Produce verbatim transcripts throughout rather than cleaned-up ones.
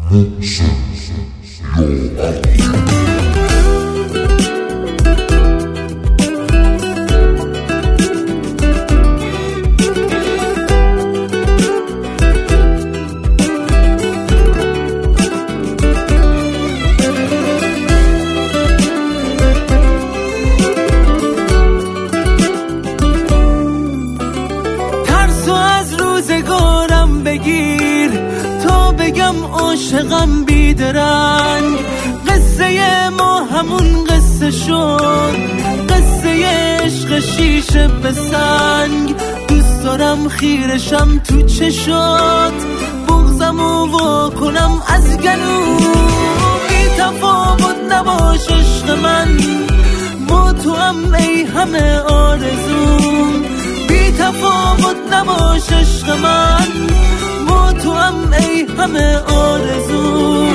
روزگارم بگیر تا بگم عاشقم بیدرنگ. قصه ما همون قصه شد، قصه عشق شیشه به سنگ. دوست دارم خیرشم تو چشات، بغضمو وا کنم از گلو. بی تفاوت نباش عشق من، با تو هم ای همه آرزوم. بی تفاوت نباش عشق من، با تو هم ای همه آرزو.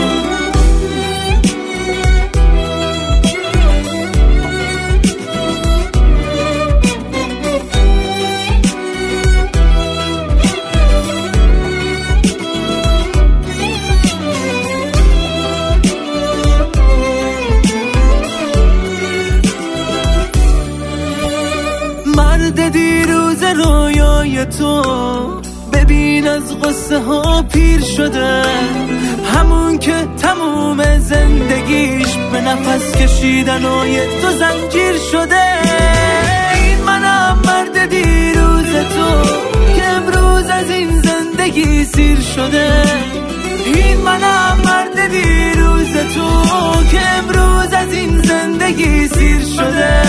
مرد دیروز رویای تو، ببین از غصه ها پیر شده. همون که تموم زندگیش به نفس کشیدن و یه تو زنجیر شده. این منم مرد دیروز تو که امروز از این زندگی سیر شده. این منم مرد دیروز تو که امروز از این زندگی سیر شده.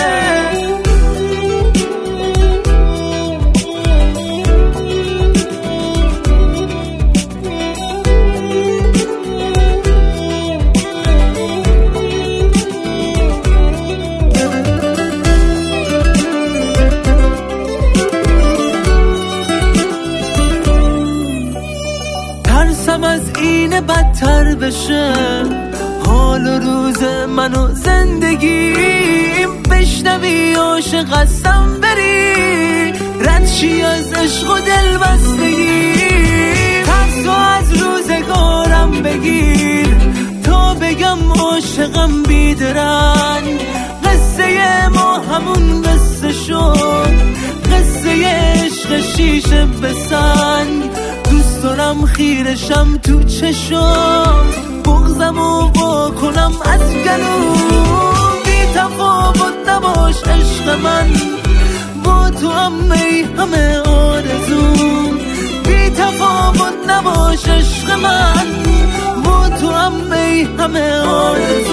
ترسم از این بدتر بشه حال و روز من و زندگیم. بشنوی عاشق هستم بری، رد شی از عشق و دل بستگی. ترسو از روزگارم بگیر تا بگم عاشقم بیدرنگ. قصه ما همون قصه شد، قصه عشق شیشه به سنگ. دوست دارم خیرشم تو چشم، بغضمو وا کنم از گلو. بی تفاوت نباش عشق من، با تو هم ای همه آرزوم. بی تفاوت نباش عشق من، با تو هم ای همه آرزوم.